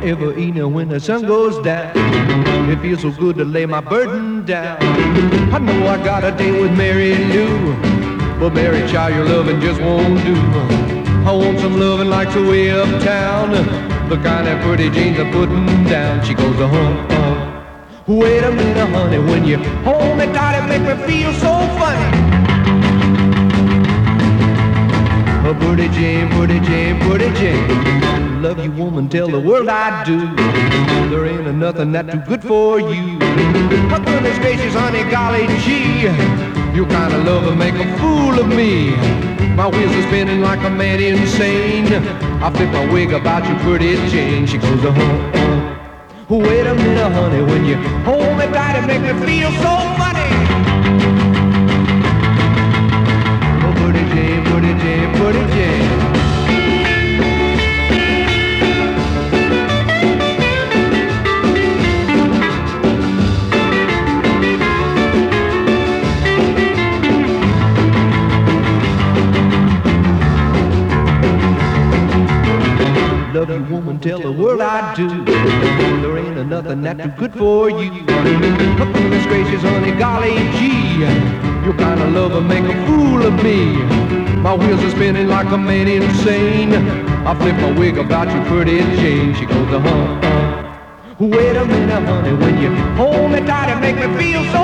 every evening when the sun goes down. It feels so good to lay my burden down. I know I got a date with Mary Lou, but Mary, child, your loving just won't do. I want some loving like the way uptown, the kind that pretty Jane's are putting down. She goes, wait a minute, honey, when you hold me tight, it make me feel so funny. Pretty Jane, pretty Jane, pretty Jane, love you, woman, tell the world I do. There ain't nothing that's too good for you. My goodness gracious, honey, golly gee, you kind of love to make a fool of me. My wheels are spinning like a man insane. I flip my wig about you, pretty Jane. She goes, wait a minute, honey, when you hold me tight, it make me feel so funny. Pretty Jane, pretty Jane, pretty Jane. Love you, woman, tell the world I do. There ain't nothing that's too good for you. Goodness gracious, honey, golly gee, you kind of love to make a fool of me. My wheels are spinning like a man insane. I flip my wig about you, pretty Jane. She goes, wait a minute, honey, when you hold me tight, it make me feel so